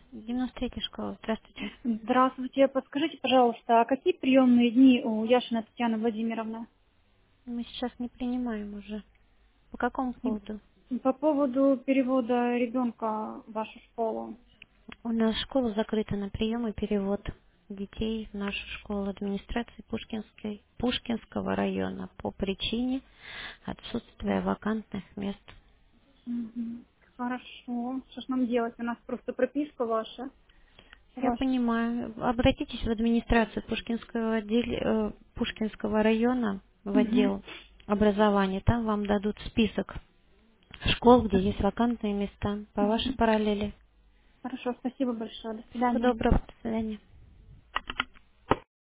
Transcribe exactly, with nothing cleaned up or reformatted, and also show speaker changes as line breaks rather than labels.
девяносто третья школа. Здравствуйте.
Здравствуйте. Подскажите, пожалуйста, а какие приемные дни у Яшина Татьяны Владимировны?
Мы сейчас не принимаем уже. По какому поводу?
И по поводу перевода ребенка в вашу школу.
У нас школа закрыта на прием и перевод детей в нашу школу администрации Пушкинской, Пушкинского района по причине отсутствия вакантных мест.
Мгм. Хорошо. Что ж нам делать? У нас просто прописка ваша.
Я
Ваша.
понимаю. Обратитесь в администрацию Пушкинского, отделе- э, Пушкинского района в
Мгм.
отдел образования. Там вам дадут список школ, где есть вакантные места по вашей
Мгм.
параллели.
Хорошо, спасибо большое. До
Всего
свидания.
доброго. До свидания.